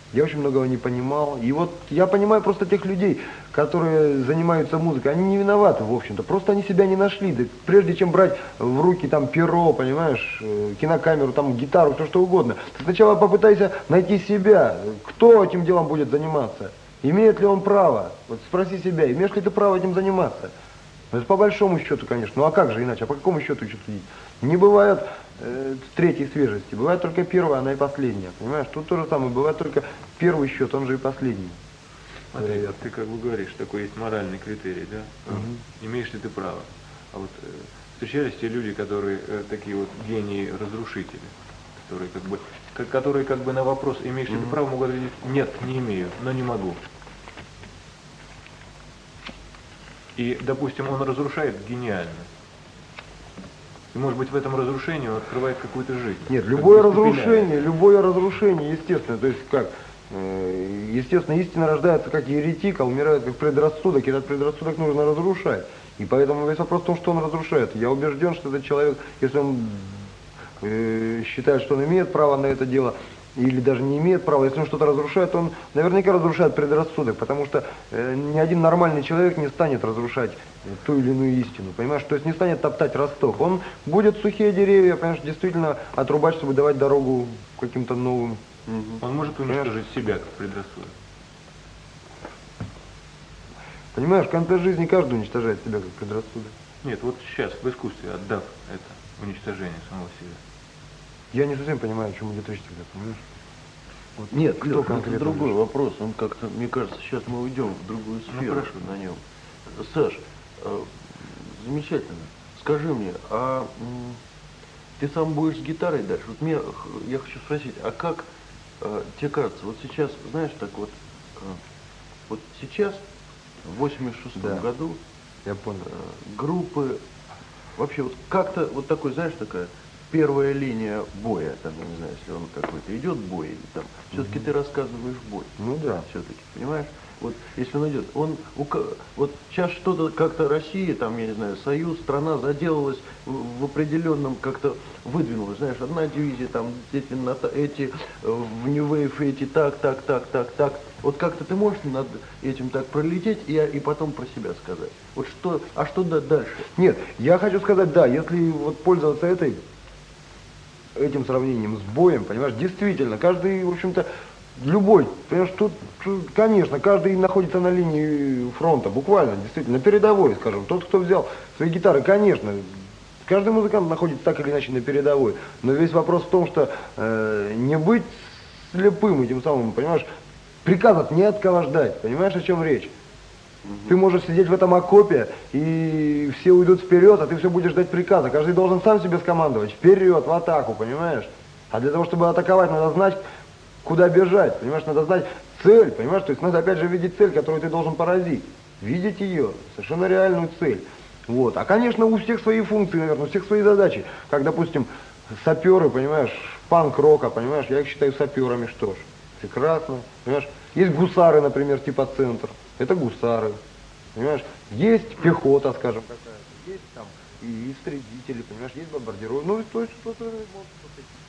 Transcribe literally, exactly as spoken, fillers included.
Я очень многого не понимал. И вот я понимаю просто тех людей, которые занимаются музыкой. Они не виноваты, в общем-то. Просто они себя не нашли. Да прежде чем брать в руки там перо, понимаешь, э, кинокамеру, там гитару, все что угодно, ты сначала попытайся найти себя. Кто этим делом будет заниматься? Имеет ли он право? Вот спроси себя, имеешь ли ты право этим заниматься? Это по большому счету, конечно. Ну а как же иначе? А по какому счету еще судить? Не бывает э, третьей свежести. Бывает только первая, она и последняя. Понимаешь? Тут то же самое. Бывает только первый счет, он же и последний. Смотри, а ты как бы говоришь, такой есть моральный критерий, да? Угу. Имеешь ли ты право? А вот э, встречались те люди, которые э, такие вот гении-разрушители, которые как бы, как, которые как бы на вопрос, имеешь ли Угу. ты право, могут говорить, нет, не имею, но не могу. И, допустим, он разрушает гениально. И, может быть, в этом разрушении он открывает какую-то жизнь. Нет, любое как бы разрушение, любое разрушение, естественно, то есть как, э, естественно, истина рождается как еретик, а умирает как предрассудок, и этот предрассудок нужно разрушать. И поэтому весь вопрос в том, что он разрушает. Я убежден, что этот человек, если он э, считает, что он имеет право на это дело, или даже не имеет права, если он что-то разрушает, он наверняка разрушает предрассудок, потому что э, ни один нормальный человек не станет разрушать э, ту или иную истину, понимаешь, то есть не станет топтать росток, он будет сухие деревья, понимаешь, действительно отрубать, чтобы давать дорогу каким-то новым. Он может уничтожить себя как предрассудок. Понимаешь, в конце жизни каждый уничтожает себя как предрассудок. Нет, вот сейчас в искусстве, отдав это уничтожение самого себя. Я не совсем понимаю, о чем идет речь тогда, понимаешь? Вот нет, кто Лёш, это конкретно другой решил? вопрос. Он как-то, мне кажется, сейчас мы уйдем в другую сферу хорошо. на нем. Саш, э, замечательно. Скажи мне, а м, ты сам будешь с гитарой дальше? Вот мне, х- я хочу спросить, а как э, тебе кажется, вот сейчас, знаешь, так вот, э, вот сейчас, в восемьдесят шестом Да. году, Я понял. э, группы, вообще вот как-то вот такой, знаешь, такая первая линия боя, там, я не знаю, если он какой-то идет бой, или там, все-таки ты рассказываешь бой. Ну да. Все-таки, понимаешь? Вот если он идет, он, у ка- вот сейчас что-то как-то Россия, там, я не знаю, Союз, страна заделалась в, в определенном, как-то выдвинулась, знаешь, одна дивизия, там, эти, ната- эти э, в New Wave, эти так, так, так, так, так. Вот как-то ты можешь над этим так пролететь и, и потом про себя сказать? Вот что, а что да- дальше? Нет, я хочу сказать, да, если вот пользоваться этой, этим сравнением с боем, понимаешь, действительно, каждый, в общем-то, любой, понимаешь, тут, тут, конечно, каждый находится на линии фронта, буквально, действительно, на передовой, скажем. Тот, кто взял свои гитары, конечно, каждый музыкант находится так или иначе на передовой, но весь вопрос в том, что э, не быть слепым этим самым, понимаешь, приказов не от кого ждать, понимаешь, о чем речь? Ты можешь сидеть в этом окопе, и все уйдут вперед, а ты все будешь ждать приказа. Каждый должен сам себе скомандовать. Вперед, в атаку, понимаешь? А для того, чтобы атаковать, надо знать, куда бежать, понимаешь? Надо знать цель, понимаешь? То есть надо опять же видеть цель, которую ты должен поразить. Видеть ее, совершенно реальную цель. Вот. А, конечно, у всех свои функции, наверное, у всех свои задачи. Как, допустим, саперы, понимаешь, панк-рока, понимаешь? Я их считаю саперами, что ж. Прекрасно, понимаешь? Есть гусары, например, типа «Центр». Это гусары, понимаешь? Есть пехота, скажем, какая-то. Есть там и истребители, понимаешь? Есть бомбардировки. Ну, и то есть, что-то, может,